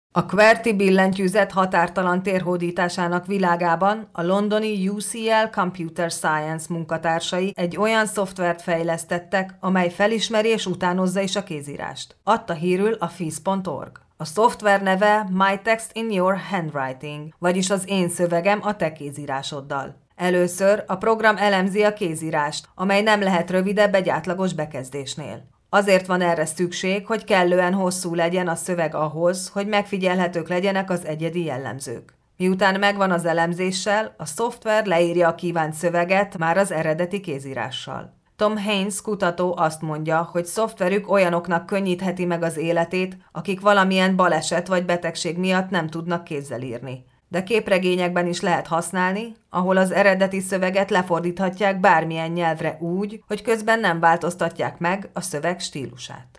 A QWERTY billentyűzet határtalan térhódításának világában a londoni UCL Computer Science munkatársai egy olyan szoftvert fejlesztettek, amely felismeri és utánozza is a kézírást. Adta hírül a FIS.org. A szoftver neve My Text in Your Handwriting, vagyis az én szövegem a te kézírásoddal. Először a program elemzi a kézírást, amely nem lehet rövidebb egy átlagos bekezdésnél. Azért van erre szükség, hogy kellően hosszú legyen a szöveg ahhoz, hogy megfigyelhetők legyenek az egyedi jellemzők. Miután megvan az elemzéssel, a szoftver leírja a kívánt szöveget már az eredeti kézírással. Tom Haynes kutató azt mondja, hogy szoftverük olyanoknak könnyítheti meg az életét, akik valamilyen baleset vagy betegség miatt nem tudnak kézzel írni. De képregényekben is lehet használni, ahol az eredeti szöveget lefordíthatják bármilyen nyelvre úgy, hogy közben nem változtatják meg a szöveg stílusát.